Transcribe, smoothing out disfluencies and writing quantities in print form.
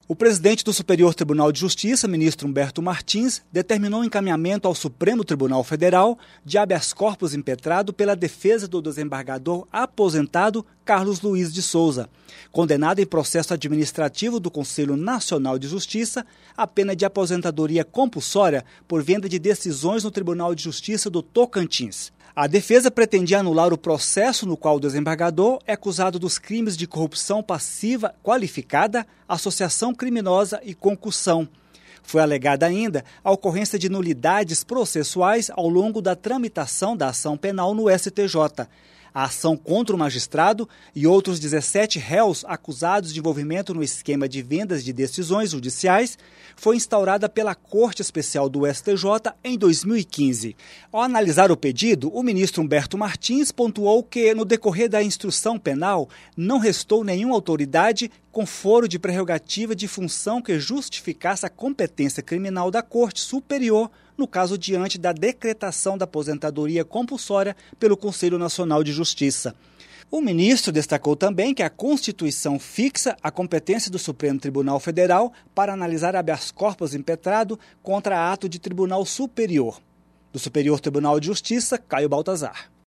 O presidente do Superior Tribunal de Justiça, ministro Humberto Martins, determinou o encaminhamento ao Supremo Tribunal Federal de habeas corpus impetrado pela defesa do desembargador aposentado Carlos Luiz de Souza, condenado em processo administrativo do Conselho Nacional de Justiça à pena de aposentadoria compulsória por venda de decisões no Tribunal de Justiça do Tocantins. A defesa pretendia anular o processo no qual o desembargador é acusado dos crimes de corrupção passiva qualificada, associação criminosa e concussão. Foi alegada ainda a ocorrência de nulidades processuais ao longo da tramitação da ação penal no STJ. A ação contra o magistrado e outros 17 réus acusados de envolvimento no esquema de vendas de decisões judiciais foi instaurada pela Corte Especial do STJ em 2015. Ao analisar o pedido, o ministro Humberto Martins pontuou que, no decorrer da instrução penal, não restou nenhuma autoridade com foro de prerrogativa de função que justificasse a competência criminal da Corte Superior, no caso diante da decretação da aposentadoria compulsória pelo Conselho Nacional de Justiça. O ministro destacou também que a Constituição fixa a competência do Supremo Tribunal Federal para analisar habeas corpus impetrado contra ato de tribunal superior. Do Superior Tribunal de Justiça, Caio Baltazar.